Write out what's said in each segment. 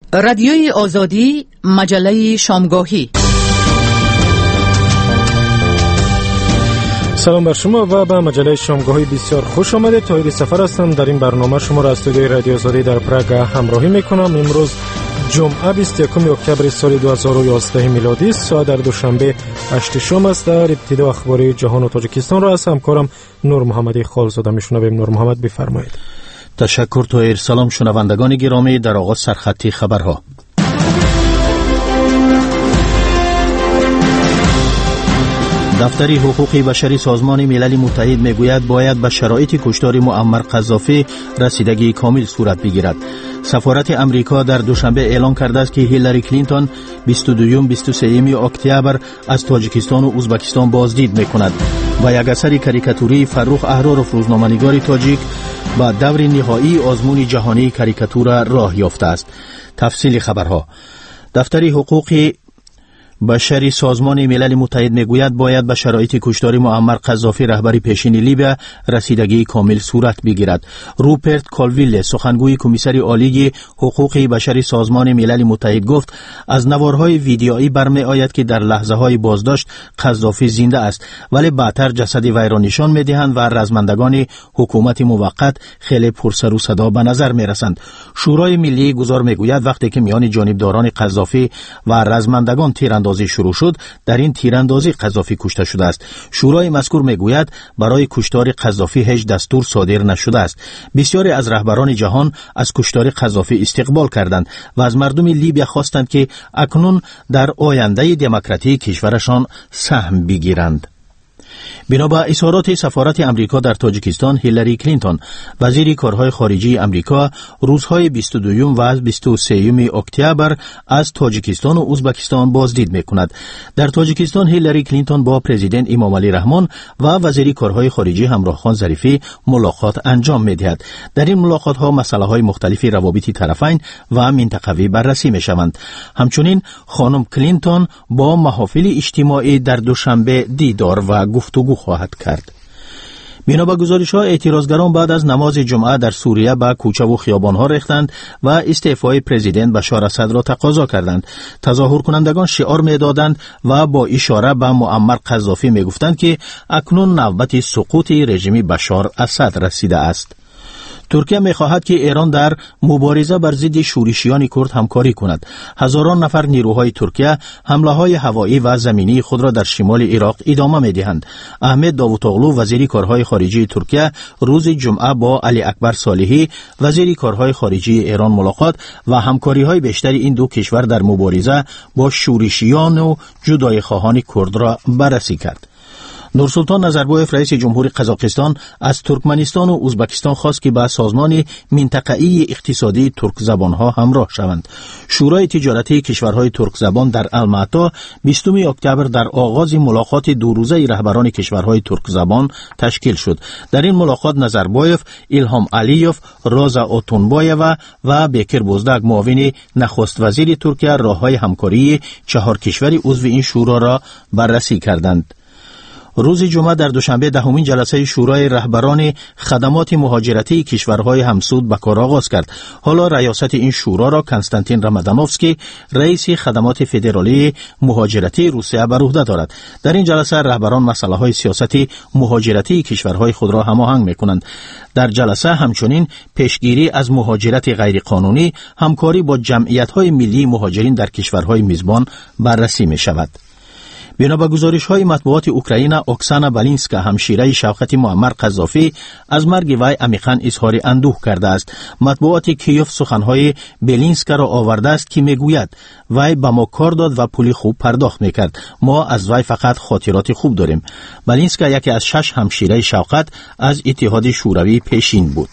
رادیوی آزادی، مجله شامگاهی. سلام بر شما و به مجله شامگاهی بسیار خوش آمدید. طاهر سفر هستم. در این برنامه شما را از استودیوی رادیو آزادی در پراگ همراهی میکنم. امروز جمعه 21 اکتبر سال 2011 میلادی است. ساعت در دوشنبه 8 شام است. در ابتدا اخبار جهان و تاجیکستان را از همکارم نور محمدی خالزاده میشنویم. نور محمد بفرمایید. تشکر طاهر. سلام شنوندگان گرامی. در آغاز سرخطی خبرها. دفتر حقوق بشری سازمان ملل متحد میگوید باید به شرایط کشتار معمر قذافی رسیدگی کامل صورت بگیرد. سفارت امریکا در دوشنبه اعلام کرده است که هیلاری کلینتون 22-23 اکتبر از تاجیکستان و ازبکستان بازدید میکند و یک اثر کاریکاتوری فرخ احرارов روزنامه‌نگار تاجیک با دور نهایی آزمون جهانی کاریکاتور راه یافته است. تفصیل خبرها. دفتر حقوق بشری سازمان ملل متحد میگوید باید به شرایط کشتار معمر قذافی رهبر پیشین لیبیا رسیدگی کامل صورت بگیرد. روپرت کالویل سخنگوی کمیسر عالی حقوق بشری سازمان ملل متحد گفت از نوارهای ویدیویی برمی آید که در لحظه های بازداشت قذافی زنده است، ولی بعدتر جسد وی را نشان میدهند و رزمندگان حکومت موقت خیلی پرسر و صدا به نظر می رسند. شورای ملی گزار میگوید وقتی که میان جانبداران قذافی و رزمندگان تیراندازی شروع شد، در این تیراندازی قذافی کشته شده است. شورای مذکور میگوید برای کشتار قذافی هیچ دستور صادر نشده است. بسیاری از رهبران جهان از کشتار قذافی استقبال کردند و از مردم لیبیا خواستند که اکنون در آینده دموکراتی کشورشان سهم بگیرند. بنا به اظهارات سفارت امریکا در تاجیکستان، هیلاری کلینتون وزیر کارهای خارجی امریکا روزهای 22 و 23 اکتبر از تاجیکستان و ازبکستان بازدید میکند. در تاجیکستان هیلاری کلینتون با پرزیدنت امام علی رحمان و وزیر کارهای خارجی همراه خان ظریفی ملاقات انجام میدهد. در این ملاقات ها مسائل های مختلفی روابط طرفین و منطقوی بررسی میشوند. همچنین خانم کلینتون با محافل اجتماعی در دوشنبه دیدار و گفتگو خواهد کرد. بنا به گزارش‌ها اعتراضگران بعد از نماز جمعه در سوریه به کوچه و خیابان‌ها ریختند و استعفای پرزیدنت بشار اسد را تقاضا کردند. تظاهر کنندگان شعار می‌دادند و با اشاره به معمر قذافی می‌گفتند که اکنون نوبت سقوط رژیم بشار اسد رسیده است. ترکیه می‌خواهد که ایران در مبارزه بر ضد شورشیان کرد همکاری کند. هزاران نفر نیروهای ترکیه حمله‌های هوایی و زمینی خود را در شمال عراق ادامه می‌دهند. احمد داوطاغلو وزیر کارهای خارجی ترکیه روز جمعه با علی اکبر صالحی وزیر کارهای خارجی ایران ملاقات و همکاری‌های بیشتر این دو کشور در مبارزه با شورشیان و جدایی خواهان کرد را بررسی کرد. نورسلطان نظربایف رئیس جمهور قزاقستان از ترکمنستان و ازبکستان خواست که به سازمان منطقه‌ای اقتصادی ترک زبان‌ها همراه شوند. شورای تجارتی کشورهای ترک زبان در الماتا 20 اکتبر در آغاز ملاقات دو روزه رهبران کشورهای ترک زبان تشکیل شد. در این ملاقات نظربایف، ایلهام علیوف، رازا اوتونبایوا و بیکر بوزداگ معاون نخست وزیر ترکیه راه‌های همکاری 4 کشور عضو این شورا را بررسی کردند. روز جمعه در دوشنبه 10مین جلسه شورای رهبران خدمات مهاجرتی کشورهای همسود به کار آغاز کرد. حالا ریاست این شورا را کنستانتین رامادانوفسکی رئیس خدمات فدرالی مهاجرتی روسیه بر عهده دارد. در این جلسه رهبران مسائل سیاسی مهاجرتی کشورهای خود را هماهنگ می‌کنند. در جلسه همچنین پیشگیری از مهاجرت غیرقانونی، همکاری با جمعیت‌های ملی مهاجرین در کشورهای میزبان بررسی می‌شود. بنا به گزارش‌های مطبوعات اوکراین، اوکسانا بالینسکا همشیره شوکت معمر قذافی از مرگ وی عمیقاً اظهار اندوه کرده است. مطبوعات کیف سخن‌های بالینسکا را آورده است که میگوید وی به ما کار داد و پول خوب پرداخت میکرد. ما از وی فقط خاطرات خوب داریم. بالینسکا یکی از 6 همشیره شوکت از اتحاد شوروی پیشین بود.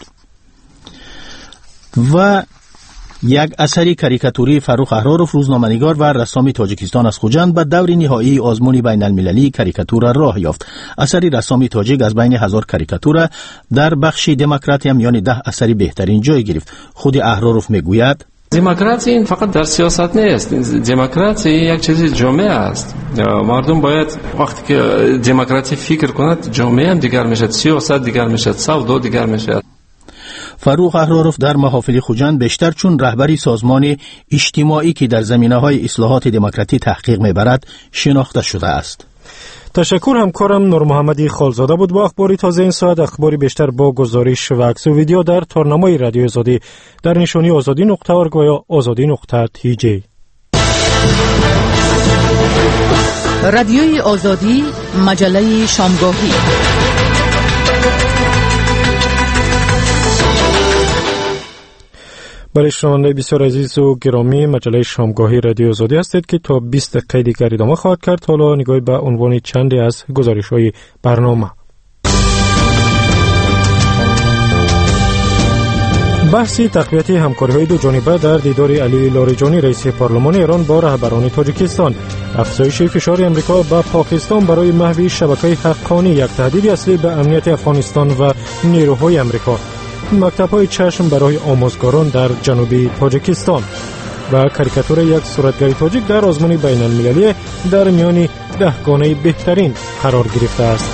و یک اثری کاریکاتوری فرخ احرارov روزنامه‌نگار و رسام تاجیکستان از خوجند به دور نهایی آزمون بین المللی کاریکاتور راه یافت. اثری رسام تاجیک از بین 1000 کاریکاتور در بخش دموکراتی میان 10 اثری بهترین جای گرفت. خود احرارov میگوید دموکراسی این فقط در سیاست نیست. دموکراسی یک چیز جامعه است. مردم باید وقتی که دموکراسی فکر کند جامعه هم دیگر میشد، سیاست دیگر میشد، سودا دیگر میشد. فروغ احراروف در محافل خوجند بیشتر چون رهبری سازمان اجتماعی که در زمینه‌های اصلاحات دموکراتی تحقیق می‌برد شناخته شده است. تشکر. همکارم نور محمدی خالزاده بود با اخباری تازه این ساعت. اخباری بیشتر با گزارش و عکس و ویدیو در تارنمای رادیو آزادی در نشانی azadi.org و یا azadi.tj. رادیوی آزادی، مجله شامگاهی. برای شنوندگان بسیار عزیز و گرامی، مجله شامگاهی رادیو آزادی هستید که تا 20 دقیقه دیگر ادامه خواهد کرد. حالا نگاهی به عنوان چندی از گزارش‌های برنامه. بحث تقویت همکاری‌های دو جانبه در دیدار علی لاریجانی رئیس پارلمان ایران با رهبران تاجیکستان. افزایش فشار آمریکا به پاکستان برای محو شبکه حقانی یک تهدید اصلی به امنیت افغانستان و نیروهای آمریکا. مکتب‌های چشم برای آموزگاران در جنوبی تاجیکستان و کاریکاتور یک صورتگر تاجیک در آزمون بین‌المللی در میان 10 گانه بهترین قرار گرفته است.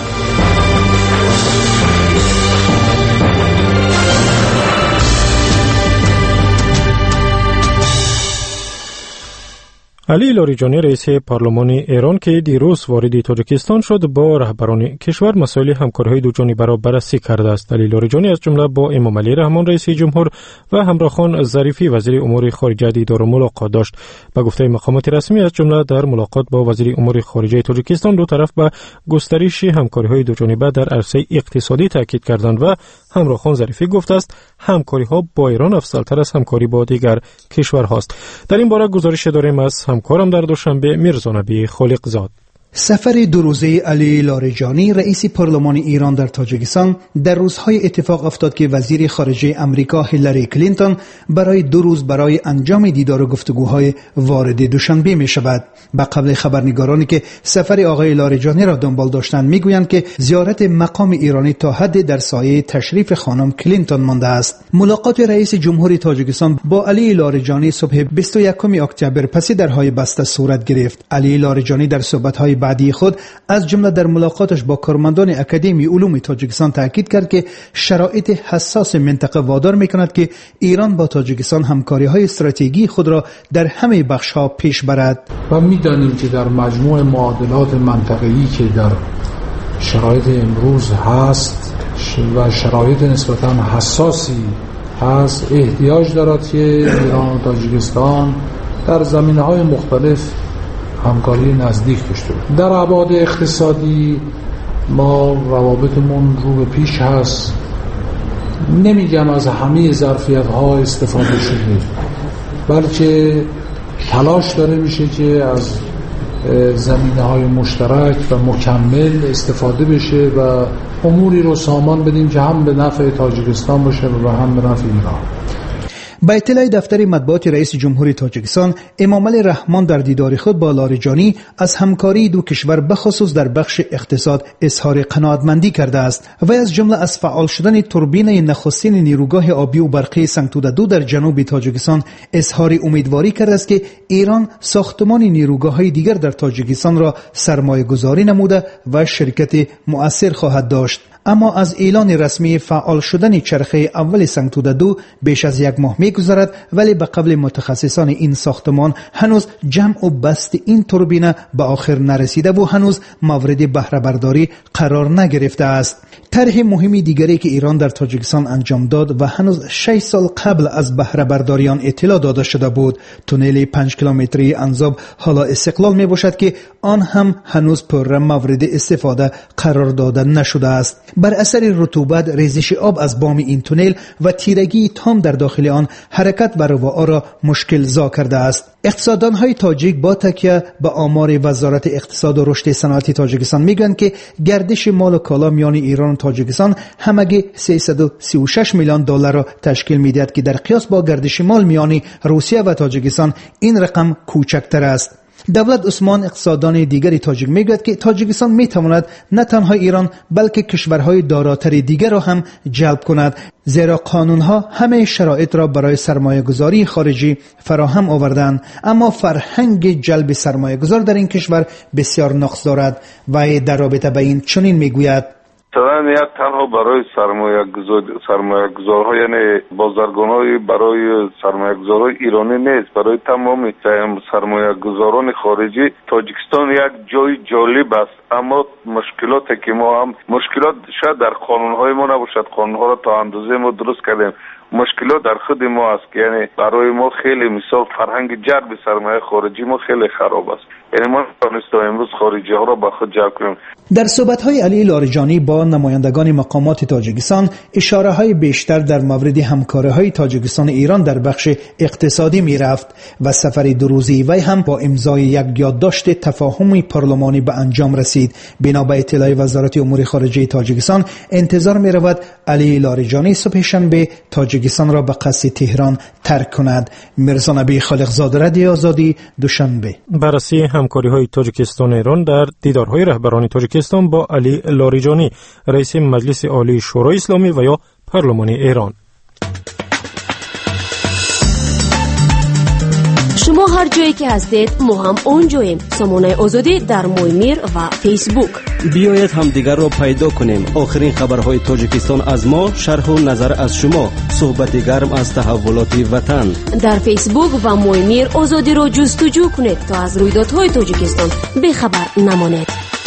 علی لاریجانی رئیس پارلمان ایران که دیروز وارد تاجیکستان شد با رهبران کشور مسائل همکاری‌های دو جانبه را بررسی کرده است. علی لاریجانی از جمله با امام علی رحمان رئیس جمهور و همراهان ظریفی وزیر امور خارجه دیدار و ملاقات داشت. به گفته مقامات رسمی از جمله در ملاقات با وزیر امور خارجه تاجیکستان دو طرف به گسترش همکاری‌های دو جانبه در عرصه اقتصادی تاکید کردند و همراهان ظریفی گفته است همکاری‌ها با ایران افضل‌تر از همکاری با دیگر کشورهاست. در این باره گزارش داریم از همکارم در دوشنبه میرزا نبی خالقزاد. سفر دو روزه علی لاریجانی رئیس پارلمان ایران در تاجیکستان در روزهای اتفاق افتاد که وزیر خارجه امریکا هیلاری کلینتون برای 2 روز برای انجام دیدار و گفتگوهای وارد دوشنبه می شود. به قبل خبرنگارانی که سفر آقای لاریجانی را دنبال داشتند میگویند که زیارت مقام ایرانی تا حد در سایه تشریف خانم کلینتون مانده است. ملاقات رئیس جمهوری تاجیکستان با علی لاریجانی صبح 21 اکتبر پس درهای بسته صورت گرفت. علی لاریجانی در صحبت‌های بعدی خود از جمله در ملاقاتش با کارمندان اکادمی علوم تاجیکستان تاکید کرد که شرایط حساس منطقه وادار می‌کند که ایران با تاجیکستان همکاری‌های استراتژیکی خود را در همه بخش‌ها پیش برد. و می‌دانیم که در مجموع معادلات منطقه‌ای که در شرایط امروز هست و شرایط نسبتاً حساسی هست احتیاج دارد که ایران و تاجیکستان در زمینه‌های مختلف همکاری نزدیک داشته بود. در ابعاد اقتصادی ما روابطمون رو به پیش هست. نمیگم از همه ظرفیت‌ها استفاده شده، بلکه تلاش داره میشه که از زمینه‌های مشترک و مکمل استفاده بشه و اموری رو سامان بدیم که هم به نفع تاجیکستان باشه و هم به نفع ایران. با اطلاع دفتر مطبوعات رئیس جمهوری تاجیکستان، امام علی رحمان در دیدار خود با لاریجانی از همکاری دو کشور بخصوص در بخش اقتصاد اظهار قناعتمندی کرده است و از جمله از فعال شدن توربین نخستین نیروگاه آبی و برقی سنگتوده 2 در جنوب تاجیکستان اظهار امیدواری کرده است که ایران ساختمان نیروگاه‌های دیگر در تاجیکستان را سرمایه‌گذاری نموده و شرکت مؤثر خواهد داشت. اما از اعلان رسمی فعال شدن چرخه اول سنگتوده 2 بیش از 1 ماه می‌گذرد، ولی به قول متخصصان این ساختمان هنوز جمع و بست این توربینه به آخر نرسیده و هنوز مورد بهره برداری قرار نگرفته است. طرح مهمی دیگری که ایران در تاجیکستان انجام داد و هنوز 6 سال قبل از بهره برداریان اطلاع داده شده بود، تونل 5 کیلومتری انزاب حالا استقلال می باشد که آن هم هنوز پر مورد استفاده قرار داده نشده است. بر اثر رطوبت، ریزش آب از بام این تونل و تیرگی تام در داخل آن حرکت و رواها را مشکل زا کرده است. اقتصاددان‌های تاجیک با تکیه به آمار وزارت اقتصاد و رشد صنعتی تاجیکستان میگن که گردش مال و کالا میان ایران و تاجیکستان همگی 336 میلیون دلار را تشکیل میدهد که در قیاس با گردش مال میان روسیه و تاجیکستان این رقم کوچکتر است. دولت عثمان اقتصاددان دیگری تاجیک میگوید که تاجیکستان میتواند نه تنها ایران بلکه کشورهای داراتر دیگر را هم جلب کند، زیرا قانونها همه شرایط را برای سرمایه‌گذاری خارجی فراهم آوردند، اما فرهنگ جلب سرمایه‌گذار در این کشور بسیار نقص دارد و در رابطه با این چنین میگوید: مثلا یک تنها برای سرمایه‌گذارها یعنی بازرگان‌های برای سرمایه‌گذارهای ایرانی نیست، برای تمام سرمایه‌گذاران خارجی تاجیکستان یک جای جالب است. اما مشکلاتی که ما هم مشکلات شاید در قانون‌های ما نباشد، قانون‌ها را تا اندازه ما درست کردیم، مشکلات در خود ما است که یعنی برای ما خیلی مثال فرهنگ جلب سرمایه خارجی ما خیلی خراب است. یعنی ما توانستیم امروز خارجی ها را به خود جلب کنیم. در صحبت‌های علی لاریجانی با نمایندگان مقامات تاجیکستان اشاره‌های بیشتر در مورد همکاری‌های تاجیکستان ایران در بخش اقتصادی می‌رفت و سفر 2 روزه وی هم با امضای یک یادداشت تفاهمی پارلمانی به انجام رسید. بنا به اطلاع وزارت امور خارجه تاجیکستان انتظار می‌رود علی لاریجانی صبح شنبه تاجیکستان را به قصد تهران ترک کند. میرزا نبی خالقزاده، رادیو آزادی، دوشنبه. بررسی همکاری‌های تاجیکستان ایران در دیدارهای رهبران تاجیکستان با علی لاریجانی، رئیس مجلس عالی شورای اسلامی و یا پارلمانی ایران. شما هر جایی که هستید ما هم اونجاییم. سامانه آزادی در مویمیر و فیسبوک. بیایید هم دیگر را پیدا کنیم. آخرین خبرهای تاجیکستان از ما، شرح و نظر از شما، صحبت گرم از تحولات وطن. در فیسبوک و مویمیر آزادی را جستجو کنید تا از رویدادهای تاجیکستان بخبر نمانید.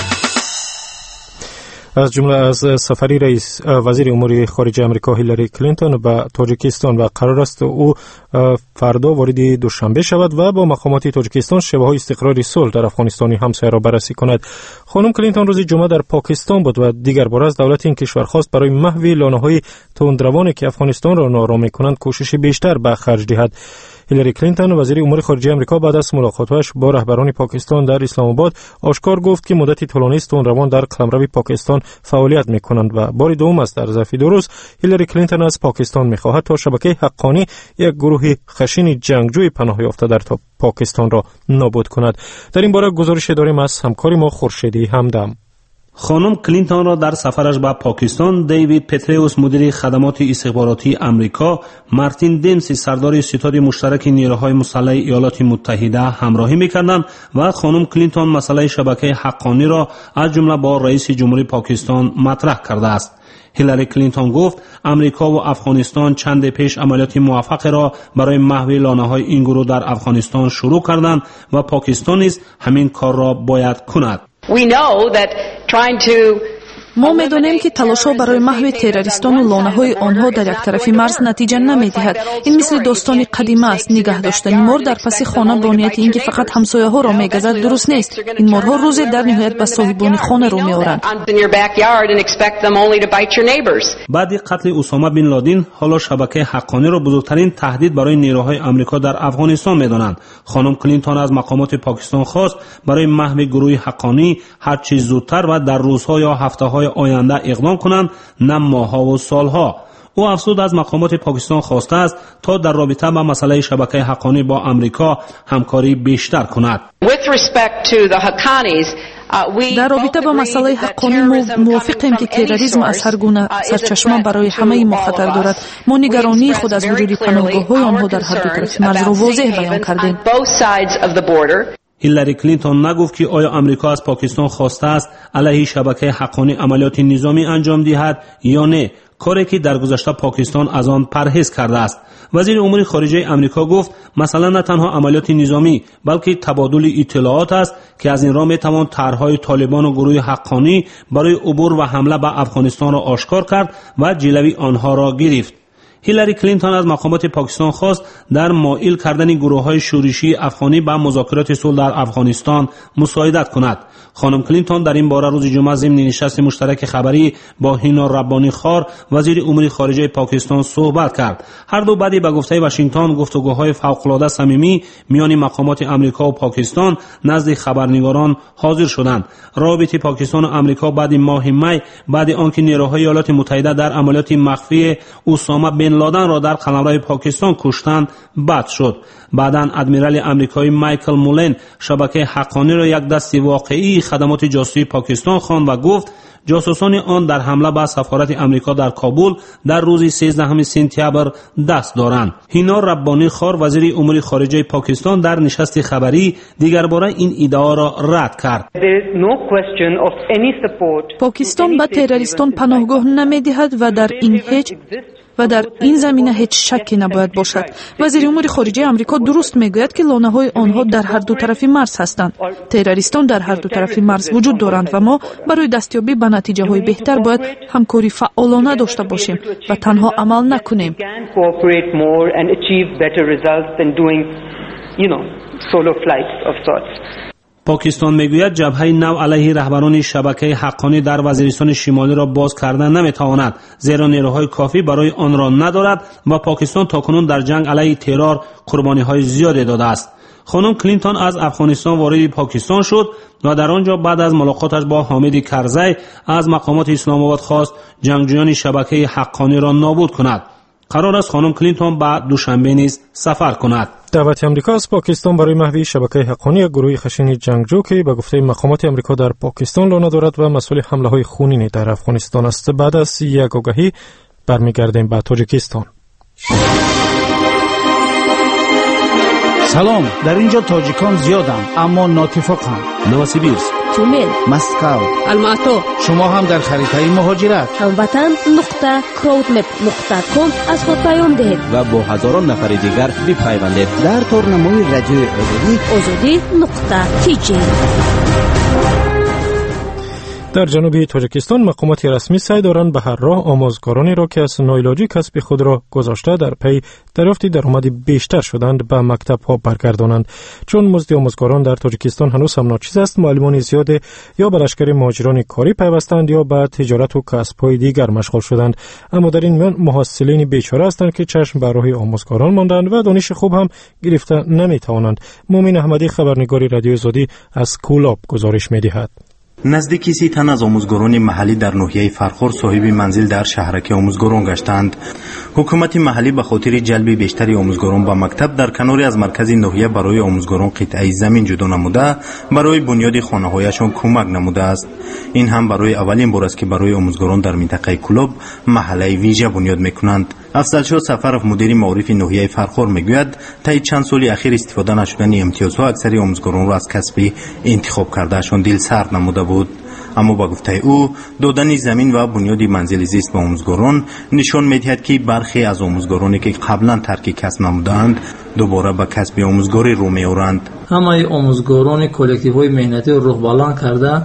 از جمله از سفری رئیس وزیر امور خارجه آمریکا هیلاری کلینتون به تاجیکستان و قرار است او فردا وارد دوشنبه شود و با مقامات تاجیکستان شبه‌های استقرار صلح در افغانستان همسایه را بررسی کند. خانم کلینتون روز جمعه در پاکستان بود و دیگر بار از دولت این کشور خواست برای محو لانه‌های تندروانی که افغانستان را ناآرام می‌کنند کوشش بیشتر به خرج دهد. هیلاری کلینتون وزیر امور خارجه آمریکا بعد از ملاقاتش با رهبران پاکستان در اسلام آباد آشکار گفت که مدتی طولانی است تندروان در قلمرو پاکستان فعالیت می‌کنند و بار دوم است در ظرف 2 روز هیلاری کلینتون از پاکستان می‌خواهد تا شبکه حقانی، یک گروه خشن جنگجوی پناه یافته در پاکستان را نابود کند. در این باره گزارش داریم از همکار ما خورشیدی همدم. خانم کلینتون را در سفرش به پاکستان دیوید پتریوس مدیر خدمات استخباراتی امریکا، مارتین دیمسی سردار ستاد مشترک نیروهای مسلح ایالات متحده همراهی می‌کردند و خانم کلینتون مسئله شبکه حقانی را از جمله با رئیس جمهوری پاکستان مطرح کرده است. هیلاری کلینتون گفت امریکا و افغانستان چند پیش عملیات موفق را برای محو لانه‌های این گروه در افغانستان شروع کردند و پاکستان نیز همین کار را باید کند. ما می‌دانیم که تلاش‌ها برای محو تروریستان و لانه‌های آنها در یک طرفی مرز نتیجه نمی‌دهد. این مثل داستان قدیمی است. نگاه داشتن مار در پس خانه با نیت اینکه فقط همسایه‌ها را می‌گزد درست نیست. این مارها روزی در نهایت به صاحبان خانه را می‌آورند. بعد قتل اسامه بن لادن، حالا شبکه حقانی را بزرگترین تهدید برای نیروهای آمریکا در افغانستان می‌دانند. خانم کلینتون از مقامات پاکستان خواست برای محو گروه حقانی هر چه زودتر و در روزها یا هفته‌های آینده اقدام کنند، نه ماه‌ها و سال‌ها. او افزود از مقامات پاکستان خواسته است تا در رابطه با مسئله شبکه حقانی با آمریکا همکاری بیشتر کند. در رابطه با مسئله حقانی موافقیم که تروریسم از هر گونه سرچشمه برای همه ما خطر دارد. ما نگرانی خود از وجود پناهگاه‌های آنها در هر دو طرف مرز را واضح بیان کردیم. هیلاری کلینتون نگفت که آیا امریکا از پاکستان خواسته است علیه شبکه حقانی عملیات نظامی انجام دهد یا نه، کاری که در گذشته پاکستان از آن پرهیز کرده است. وزیر امور خارجه امریکا گفت مثلا نه تنها عملیات نظامی بلکه تبادل اطلاعات است که از این راه میتوان طرحهای طالبان و گروه حقانی برای عبور و حمله به افغانستان را آشکار کرد و جلوی آنها را گرفت. هیلاری کلینتون از مقامات پاکستان خواست در مائل کردن گروه‌های شورشی افغانی به مذاکرات صلح در افغانستان مساعدت کند. خانم کلینتون در این باره روز جمعه ضمن نشست مشترک خبری با هینا ربانی خار وزیر امور خارجه پاکستان صحبت کرد. هر دو بعد به گفته واشنگتن گفتگوهای فوق‌العاده صمیمی میان مقامات امریکا و پاکستان نزد خبرنگاران حاضر شدند. رابطه پاکستان و امریکا بعد ماه می بعد آنکه نیروهای ایالات متحده در عملیات مخفی اسامه بن لادن را در قلمرو پاکستان کشتند بد شد. بعداً ادمیرال آمریکایی مایکل مولن شبکه حقانی را یک دست واقعی خدمات جاسوسی پاکستان خواند و گفت جاسوسان آن در حمله به سفارت آمریکا در کابل در روز 13 سپتامبر دست دارند. هینا ربانی خار وزیر امور خارجه پاکستان در نشست خبری دیگر باره این ادعا را رد کرد. پاکستان به تروریستان پناهگاه نمی‌دهد و در این زمینه هیچ شکی نباید باشد. وزیر امور خارجه آمریکا درست میگوید که لانه‌های آنها در هر دو طرف مرز هستند. تروریستان در هر دو طرف مرز وجود دارند و ما برای دستیابی به نتیجه‌های بهتر باید همکاری فعالانه داشته باشیم و تنها عمل نکنیم. پاکستان میگوید جبهه نو علیه رهبران شبکه حقانی در وزیرستان شمالی را باز کردن نمیتواند، زیرا نیروهای کافی برای آن را ندارد و پاکستان تاکنون در جنگ علیه ترور قربانی‌های زیادی داده است. خانم کلینتون از افغانستان وارد پاکستان شد و در آنجا بعد از ملاقاتش با حامد کرزی از مقامات اسلام آباد خواست جنگجویان شبکه حقانی را نابود کند. قرار است خانم کلینتون به دوشنبه نیز سفر کند. دعوت آمریکا از پاکستان برای محوی شبکه حقانی یک گروه خشن جنگجو که به گفته مقامات آمریکا در پاکستان لانه دارد و مسئول حمله‌های خونین در افغانستان است. بعد از یک آگهی برمیگردیم به تاجیکستان. سلام، در اینجا تاجیکان زیادند اما ناتفاقند. نوسیبیرسک، تومل، مسکو، الماتو. شما هم در خریدهای مهاجرت هموطن.crowdmap.com از خود پیام دهید و با هزاران نفر دیگر بپیوندید در تورنمای رادیو azadi.tj. در جنوب تاجیکستان مقامات رسمی سعی دارند به هر راه آموزگارانی را که از ناعلاجی کسب خود را گذاشته در پی دریافت درآمد بیشتر شدند به مکتب‌ها برگردانند. چون مزد آموزگاران در تاجیکستان هنوز هم ناچیز است، معلمان زیاد یا به لشکر مهاجران کاری پیوستند یا به تجارت و کسب‌های دیگر مشغول شدند. اما در این میان محصلین بیچاره هستند که چشم بر راه آموزگاران ماندند و دانش خوب هم گرفته نمی‌توانند. مومن احمدی خبرنگار رادیو آزادی از کولاب گزارش می‌دهد. نزدیکی 30 تن از آموزگاران محلی در ناحیه فرخار صاحب منزل در شهرک آموزگاران گشتند. حکومت محلی به خاطر جلب بیشتر آموزگاران به مکتب در کناری از مرکز ناحیه برای آموزگاران قطعه زمین جدا نموده برای بنیاد خانه‌هایشان کمک نموده است. این هم برای اولین بار است که برای آموزگاران در منطقه کلوب محله ویژه بنیاد میکنند. افضلشاه سفرов مدیر معارف ناحیه فرخار میگوید طی چند سال اخیر استفاده نشدن امتیازها اکثر آموزگاران را از کسب انتخاب کردهشان دل سرد نموده بود. اما با گفته او دادن زمین و بنیاد منزل زیست به آموزگاران نشان می‌دهد که برخی از آموزگارانی که قبلا ترک کسب نمودند دوباره به کسب آموزگاری رو می‌آورند. همه آموزگاران کلکتیوهای مهنتی رو بلند کرده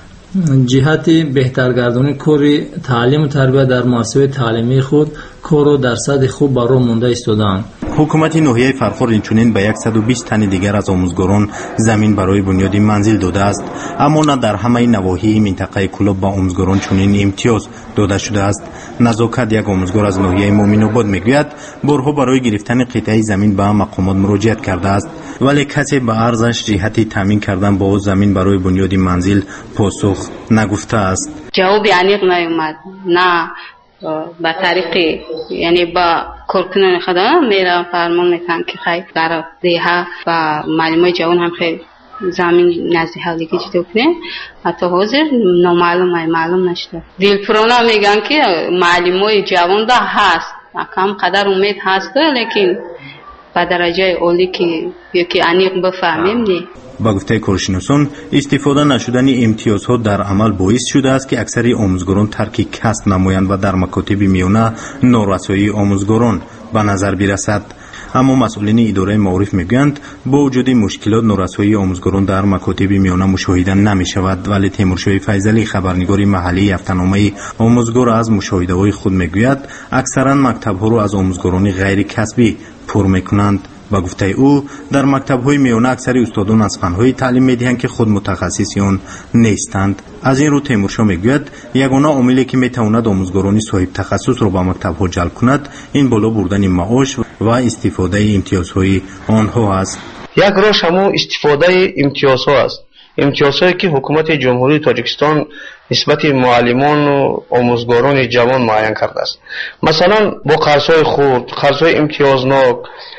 جهت بهترگردانی کاری تعلیم و تربیت در مؤسسه تعلیمی خود کارو در سطح خوب برای مونده ایستادند. حکومت ناحیه فرخار اینچنین به 120 تن دیگر از آموزگاران زمین برای بنیاد منزل داده است، اما نه در همه نواحی منطقه کلوب با آموزگاران چنین امتیاز داده شده است. نزاکت یک آموزگار از ناحیه مومن آباد میگوید بارها برای گرفتن قطعه زمین به مقامات مراجعت کرده است، ولی کسی به عرضش جهت تامین کردن با زمین برای بنیاد منزل پاسخ نگفته است. جواب عمیق نیامد، نه با طریق یعنی با کارکنان خدمات میرا فرمان میتن که خیلی در دیها و معلمای جوان هم خیلی زمین نزدی حالیکی جدا کنه، حتی حاضر معلوم نشده. دلپرونا میگن که معلمای جوان دا هست، کم قدر امید هست لیکن به درجه اولی که یکی عمیق بفهمیم نه. با گفته کارشناسان استفاده نشدن امتیازها در عمل باعث شده است که اکثر آموزگاران ترک کسب نمایند و در مکاتب میانه نارسایی آموزگاران به نظر برسد. اما مسئولین اداره معارف میگویند با وجود مشکلات نارسایی آموزگاران در مکاتب میانه مشاهده نمی شود، ولی تیمورشاه فیضلی خبرنگار محلی هفته‌نامه آموزگار از مشاهده‌های خود میگوید اکثرا مکتب‌ها را از آموزگاران غیر کسبی پر میکنند. با گفته او در مکتب‌های میانه اکثر استادان از فن‌های تعلیم می‌دهند که خود متخصصیان نیستند. از این رو تیمورشاه میگوید یگانه عاملی که میتواند آموزگاران صاحب تخصص را به مکتب‌ها جلب کند این بالا بردن معاش و استفاده امتیازهای آنها است. یک راهش همون استفاده امتیازها است. امتیازهایی که حکومت جمهوری تاجیکستان نسبت معلمان و آموزگاران جوان معین کرده است. مثلا با قرضهای خرد، قرضهای امتیازناک،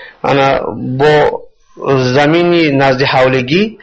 با زمین نزد حولگی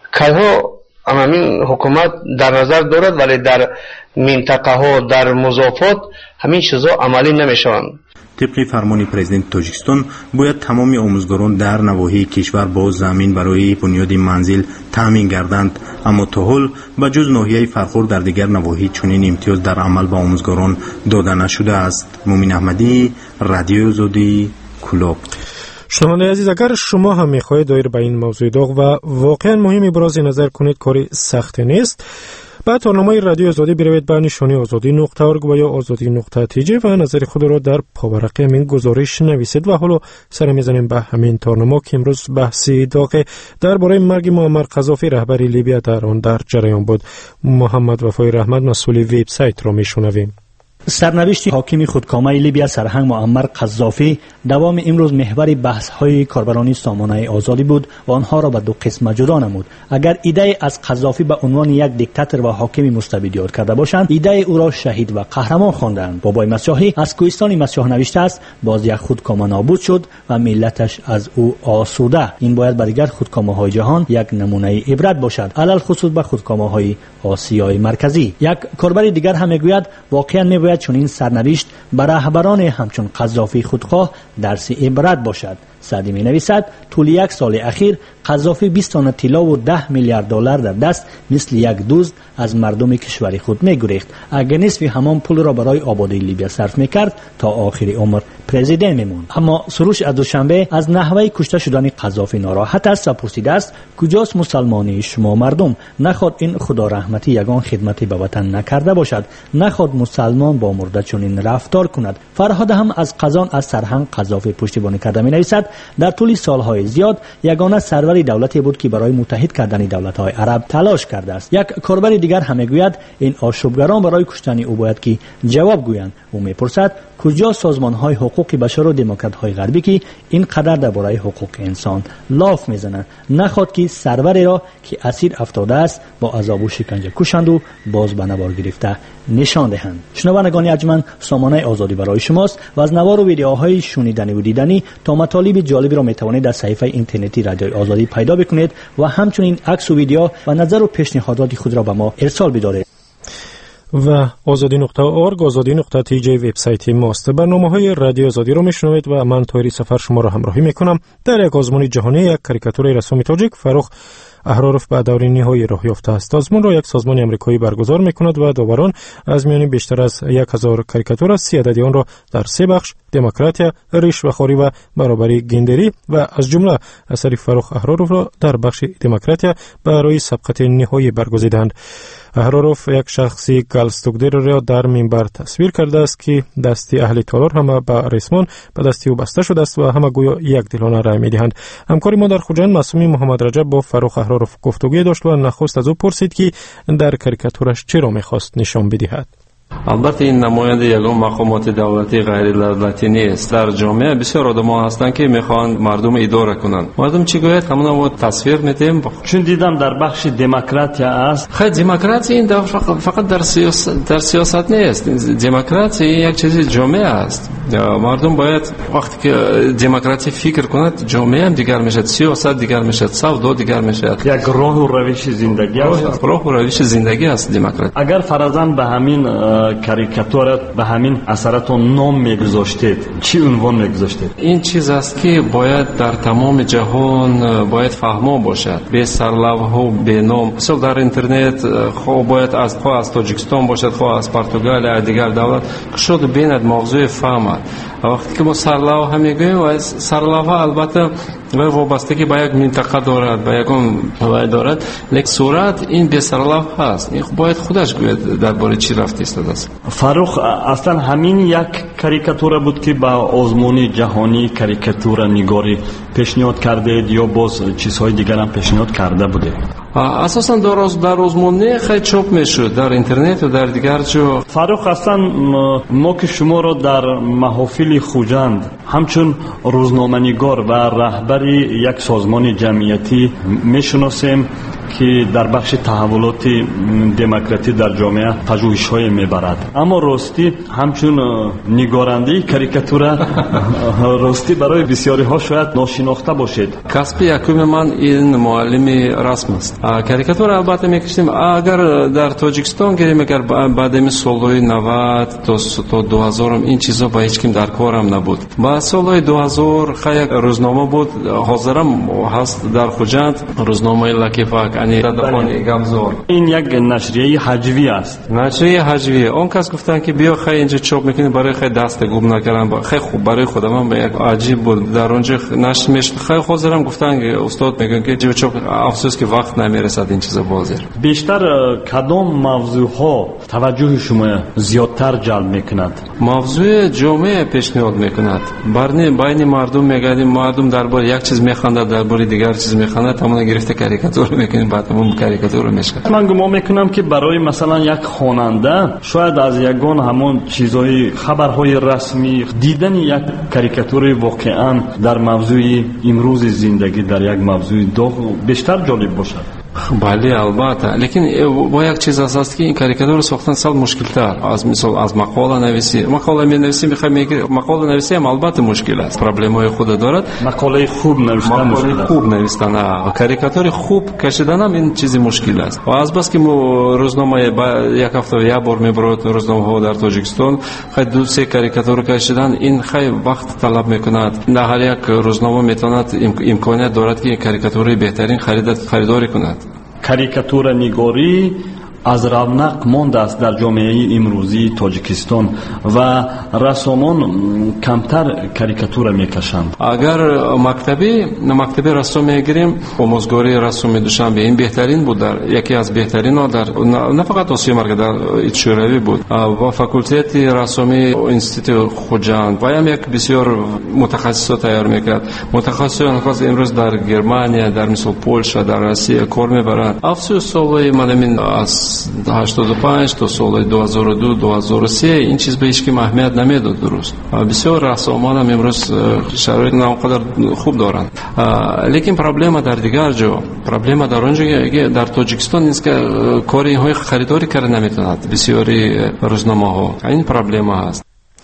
کارها همین حکومت در نظر دارد، ولی در منطقه ها در مضافات همین چیزا عملی نمیشوند. طبق فرمان پرزیدنت تاجیکستان باید تمام آموزگاران در نواحی کشور با زمین برای بنیاد منزل تامین گردند، اما تا حال به جز ناحیه فرخور در دیگر نواحی چنین امتیاز در عمل به آموزگاران داده نشده است. مومن احمدی، رادیو آزادی، کلوب. شنوندگان عزیز، اگر شما هم میخواهید دایر به این موضوع داغ و واقعا مهم ابراز نظر کنید، کاری سخت نیست. با تارنامه رادیو آزادی بروید به نشانی azadi.org و یا azadi.tj و نظر خود را در پاورق همین گزارش نویسید. و حالا سر میزنیم به همین تارنامه که امروز بحثی داغ درباره مرگ معمر قذافی رهبر لیبیا در آن در جریان بود. محمد وفای رحمت مسئول وبسایت را میشنویم. سرنوشت حاکم خودکامه لیبیا سرهنگ معمر قذافی دوام امروز محور بحث‌های کاربران سامانه آزادی بود و آنها را به دو قسم جدا نمود. اگر ایده از قذافی به عنوان یک دیکتاتور و حاکم مستبد یاد کرده باشند، ایده او را شهید و قهرمان خواندند. بابای مسیحی از کوهستان مسیح نوشته است: باز یک خودکامه نابود شد و ملتش از او آسوده. این باید برای دیگر خودکامه‌های جهان یک نمونه عبرت باشد، علل خصوص به خودکامه‌های آسیای مرکزی. یک کاربر دیگر هم میگوید واقعا میباید چون این سرنوشت برای رهبران همچون قذافی خودخواه درس عبرت باشد. سعدی می نویسد طول یک سال اخیر قذافی 20 تن طلا و 10 میلیارد دلار در دست مثل یک دزد از مردم کشور خود می گریخت. اگر نصف همان پول را برای آبادی لیبیا صرف می کرد تا آخر عمر پرزیدنت می موند. اما سروش از دوشنبه از نحوه کشته شدن قذافی ناراحت است و پرسیده است کجاست مسلمانی شما مردم؟ نخواد این خدا رحمتی یگان خدمتی به وطن نکرده باشد، نخواد مسلمان با مرده چنین رفتار کند. فرهاد هم از قزان از سرهنگ قذافی پشتیبانی کرده می نویسد در طول سالهای زیاد یگانه سرور دولتی بود که برای متحد کردن دولت‌های عرب تلاش کرده است. یک کاربر دیگر هم میگوید این آشوبگران برای کشتن او باید که جواب گویند. او میپرسد کجا سازمان‌های حقوق بشر و دموکرات‌های غربی که اینقدر درباره حقوق انسان لاف میزنند؟ نخواد که سروری را که اسیر افتاده است با عذاب و شکنجه کشند و باز به نوار گرفته نشان دهند. شنوندگان ارجمند، سامانه آزادی برای شماست و از نوار و ویدیوهای شنیدنی و دیدنی تا مطالب جالبی را میتوانید در صفحه اینترنتی رادیو آزادی پیدا بکنید و همچنین عکس و ویدیو و نظر و پیشنهادات خود را به ما ارسال بدارید. و azadi.org azadi.tj وبسایت ماست. برنامه‌های رادیو آزادی را میشنوید و من طاهری سفر شما را همراهی میکنم. در یک آزمون جهانی یک کاریکاتور رسام تاجیک فرخ احراروف به دور نهایی راه یافته است. آزمون را یک سازمان آمریکایی برگزار میکند و داوران از میان بیشتر از 1000 کاریکاتور از 30 عددی آن را در 3 بخش دموکراتیا، رشوه‌خواری و برابری گندری و از جمله اثر فرخ احراروف را در بخش دموکراتیا برای سبقت نهایی برگزیدند. احراروف یک شخصی گالستوکدر را در منبر تصویر کرده است که دستی اهل تالار همه به رسمان به دستی او بسته شده است و همه گویا یک دلانه رای می‌دهند. همکاری ما در خوجند معصومی محمد رجب با فرخ احراروف گفتگوی داشت و نخست از او پرسید که در کاریکاتورش چرا می‌خواست نشان بدهد. البته این نماینده یگان مقامات دولتی غیر دولتی نیست. در جامعه بسیار آدم‌ها هستند که میخوان مردم اداره کنند. مردم چی گوید همون رو تصویر میدیم. چون دیدم در بخش دموکراتیا است. خیلی دموکراسی این فقط در سیاست نیست. دموکراسی یک چیز جامعه است. مردم باید وقتی که دموکراسی فکر کند جامعه هم دیگر میشه، سیاست دیگر میشه، سودا دیگر میشه. یک راه و روش زندگی است. راه و روش زندگی است دموکراسی. اگر فرضاً به همین کاریکاتورت به همین اثراتون نام میگذاشتید، چی عنوان میگذاشتید؟ این چیز است که باید در تمام جهان باید فهمو باشد. به سرلوحه و به نام مثلا در اینترنت خواه باید از تاجیکستان باشد، خواه از پرتغال یا دیگر دولت شد بیند موضوع فهمد. وقتی که ما سرلوحه میگوییم و سرلوحه البته وابستگی به یک منطقه دارد، به یک هوای دارد، لیکن صورت این به سرلوحه است. این باید خودش گوید درباره چی رفته است. فاروق اصلا همین یک کاریکاتور بود که با آزمون جهانی کاریکاتور نگاری پیشنهاد کردید یا باز چیزهای دیگر هم پیشنهاد کرده بودید؟ اساسا در آزمون خیلی چاپ میشد در اینترنت و در دیگر جا. فاروق اصلا ما که شما را در محافل خوجند همچون روزنامه‌نگار و رهبری یک سازمان جمعیتی میشناسیم که در بخش تحولات دموکراتی در جامعه پژوهش‌های میبرد. اما راستی همچون نگارنده کاریکاتور راستی برای بسیاری ها شاید ناشناخته باشد. کسب یکم من این معلم رسم است. کاریکاتور البته میکشیم. اگر در تاجیکستان گیریم، اگر بعد از سالهای 90 تا 2000 این چیزا با هیچ کم در کارم نبود. با سالهای 2000 یک روزنامه بود، حاضرم هست در خوجند، روزنامه لکیفک انی دادخانی گمزور. این یک نشریه حجوی است. نشریه حجوی. اون کس گفتن که بیا خیلی اینجا چاپ میکنی، برای خیلی دست گم نکردم، خیلی خوب برای خودم یک عجیب بود. در اونجا نشر میشد، خیلی حاضرم گفتن که استاد میگن که جو چاپ، افسوس که وقت نمیرسد این چیزا بازی. بیشتر کدام موضوع ها توجه شما زیادتر جلب میکند؟ موضوع جامعه پیشنهاد میکند. بین مردم میگردیم، مردم درباره یک چیز میخواند، درباره دیگر چیز میخواند، تمام گرفته کاریکاتور میکنیم، بعد اون کاریکاتور رو میشکنیم. من گمان میکنم که برای مثلا یک خواننده شاید از یگان همون چیزهای خبرهای رسمی دیدن یک کاریکاتور واقعا در موضوع امروز زندگی در یک موضوع بیشتر جالب باشد. بله البته، لیکن با یک چیز است که این کاریکاتور ساختن سال مشکل تر از مثال از مقاله نویسی. مقاله می نویسیم، میخوایم مقاله نویسی هم البته مشکل است، پرابلم های خود دارد. مقاله خوب نوشتن، مقاله خوب نوشتن، کاریکاتور خوب کشیدن هم این چیزی مشکل است. و از بس که روزنامه یک هفته یک بار میبرد روزنامه ها در تاجیکستان، خیلی دو سه کاریکاتور کشیدن این خیلی وقت طلب میکند. نه هر یک روزنامه میتواند امکانیت دارد که کاریکاتوری بهترین خریداری کند. کاریکاتور نگاری از رونق مانده است در جامعه امروزی تاجیکستان و رسامان کمتر کاریکاتور میکشند. اگر مکتبی رسم میگیریم، آموزگاری رسم دوشنبه این بهترین بود، در یکی از بهترین ها در نه فقط آسیا مرکزی، در شوروی بود. و فاکولته رسمی انستیتوت خوجند و هم یک بسیار متخصص تیار میکرد. متخصصان خاص امروز در گرمانیا، در مثل پولش و در روسیه کار میبرند. افسوس سالهای من از 85 تا سال 2002 2003 این چیز به هیچ کی اهمیت نمیداد. درست بسیار رسامان هم امروز شرایط ناقدر خوب دارند، لیکن پرابلم در دیگر جا، پرابلم در اونجا که در تاجیکستان نیست که کاری های خریداری کرده نمیتوند. بسیاری روزنامه ها این پرابلم هست.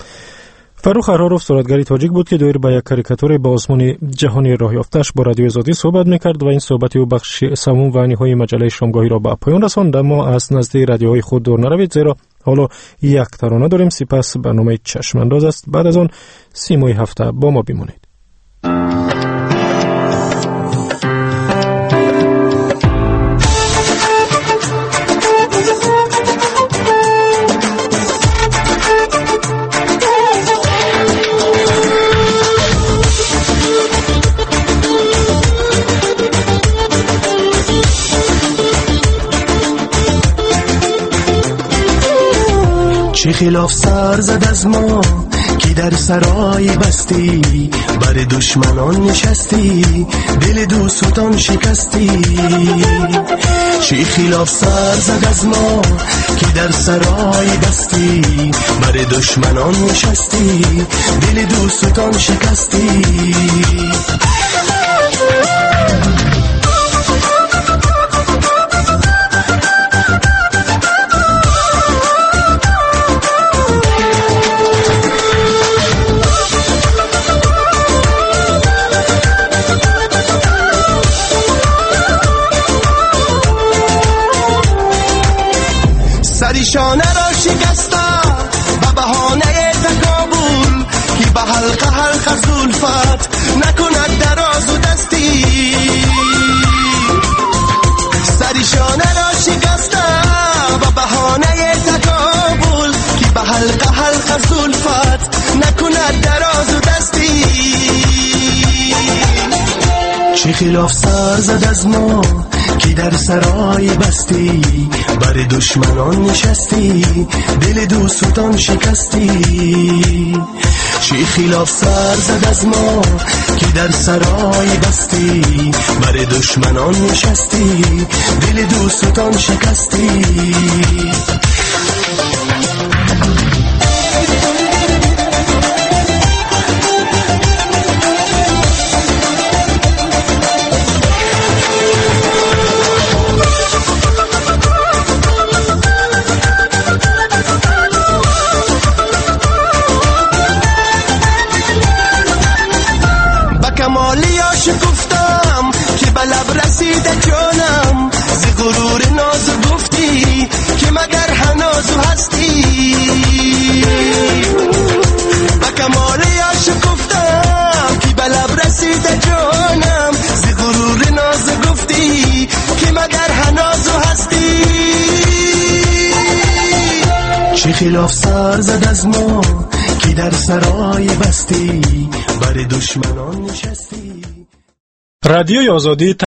فروخ احراروف صورتگری تاجیک بود که دایر به یک کاریکاتور با آسمان جهانی راه یافته‌اش با رادیو آزادی صحبت میکرد و این صحبت او بخش سوم و نهایی مجله شامگاهی را به پایان رساند. اما از نزد رادیوهای خود دور نروید، زیرا حالا یک ترانه داریم. سپس برنامه چشم انداز است. بعد از آن سیمای هفته با ما بمانید. چه خلاف سر زد از ما که در سرای بستی، بر دشمنان نشستی، دل دوستان شکستی. چه خلاف سر زد از ما که در سرای بستی، بر دشمنان نشستی، دل دوستان شکستی. سریشانه را شکستم و بهانه تکابل، که به حلقه زلفت نکند دراز و دستی. سریشانه را شکستم و بهانه تکابل، که به حلقه زلفت نکند دراز و دستی. چه خلاف سر زد از ما که در سرای بستی، بر دشمنان نشستی، دل دوستان شکستی. چه خلاف سر زد از ما که در سرای بستی، بر دشمنان نشستی، دل دوستان شکستی. رسیده جانم ز غرور نازو گفتی که مگر هنازو هستی با کمال عاشق گفتم که به لب رسیده جانم ز غرور نازو گفتی که مگر هنازو هستی چه خلاف سر زد از ما که در سرای بستی بر دشمنان نشستی. رادیوی آزادی